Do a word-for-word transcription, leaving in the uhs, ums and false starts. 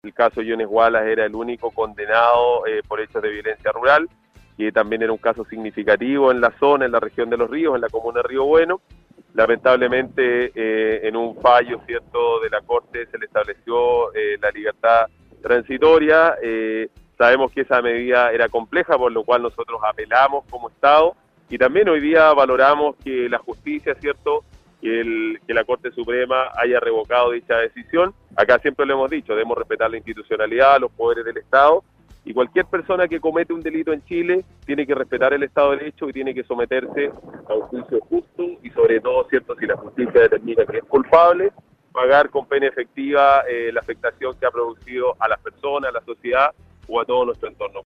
El caso Jones Wallace era el único condenado eh, por hechos de violencia rural, que también era un caso significativo en la zona, en la región de Los Ríos, en la comuna de Río Bueno. Lamentablemente, eh, en un fallo cierto de la Corte se le estableció eh, la libertad transitoria. Eh, sabemos que esa medida era compleja, por lo cual nosotros apelamos como Estado, y también hoy día valoramos que la justicia, cierto, que, el, que la Corte Suprema haya revocado dicha decisión. Acá siempre lo hemos dicho, debemos respetar la institucionalidad, los poderes del Estado, y cualquier persona que comete un delito en Chile tiene que respetar el Estado de Derecho y tiene que someterse a un juicio justo, y sobre todo, cierto, si la justicia determina que es culpable, pagar con pena efectiva eh, la afectación que ha producido a las personas, a la sociedad o a todo nuestro entorno.